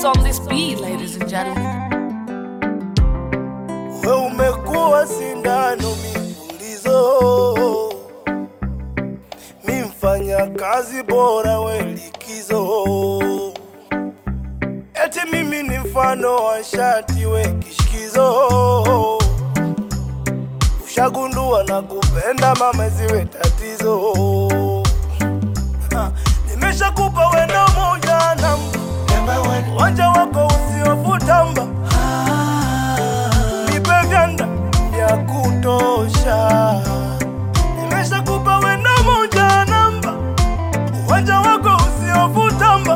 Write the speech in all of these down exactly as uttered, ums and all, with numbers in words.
is on this beat, ladies and gentlemen. We umekuwa sindano mipulizo, mi mfanya kazi bora we likizo. Eti mimi ni mfano wa shati we kishikizo. Ushagundua na kupenda mama ziwe tatizo. Nimeshakupa wendo moja namba, wanja wako usiofutamba. Nipe vyanda vya kutosha. Nimeshakupa wendo moja namba, wanja wako usiofutamba.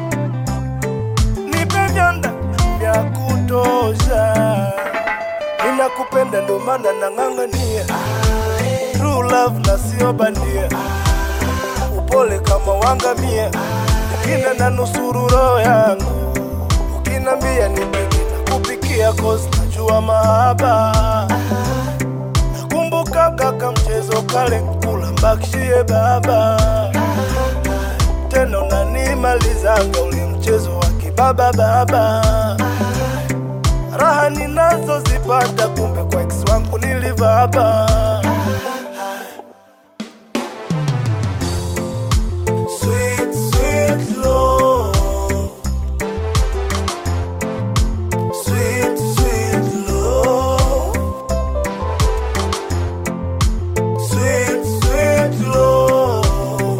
Nipe vyanda vya kutosha. Ninakupenda ndo maana nang'ang'ania, true love na sio bandia. Upole kama wangamia, ukina na nusuru roho yangu. Ukinambia nipike na kupikia cause najua mahaba. Nakumbuka kaka mchezo kale kula mbakishie baba. Tena unanimalizanga ule mchezo wa kibaba baba. Raha ninazo zipata kumbe kwa ex wangu nilivaba. Sweet, sweet love. Sweet, sweet love. Sweet, sweet love.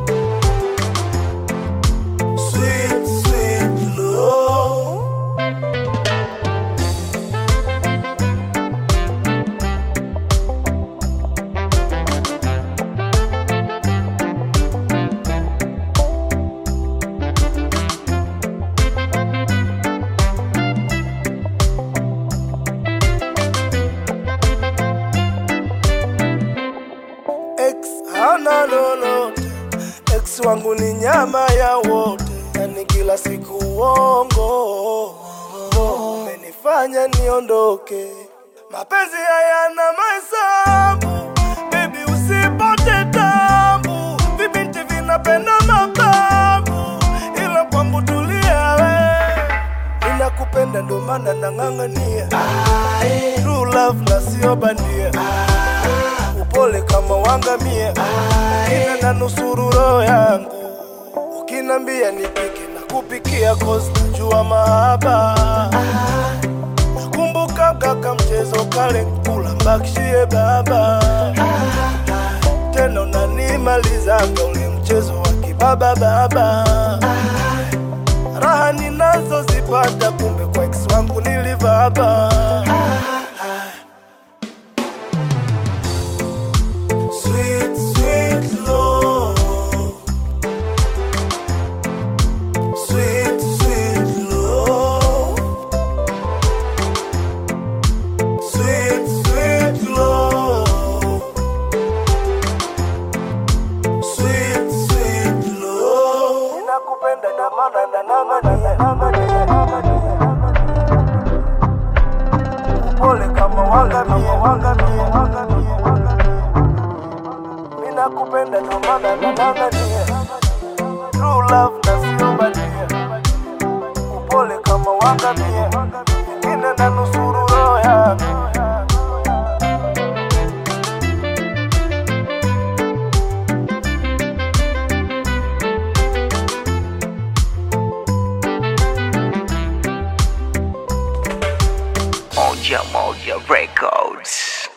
Sweet, sweet love. Ex hana lolote, ex wangu ni nyama ya wote. Yani kila siku uongo, umenifanya niondoke. Mapenzi hayana mahesabu, baby usipate tabu. Vibinti vinapenda mababu, ila kwangu tulia we. Ninakupenda ndo maana nang'ang'ania, true love na sio bandia. Upole kama wangamia, ina na nusuru roho yangu. Ukinambia nipike na kupikia cause najua mahaba. Nakumbuka kaka mchezo kale kula mbakishie baba. Tena unanimalizanga ule mchezo wa kibaba baba. Raha ninazo zipata kumbe kwa ex wangu nilivaba. Sweet, sweet love. Sweet, sweet love. Sweet, sweet love. Sweet, sweet love. Ninakupenda na maana na nang'ania, nang'ania, nang'ania. Upole kama wangamia, wangamia, wangamia, wangamia. Ninakupenda ndo maana nang'ang'ania, true love na sio bandia. Upole kama wangamia, ina na nusuru roho yangu. Moja Moja Records.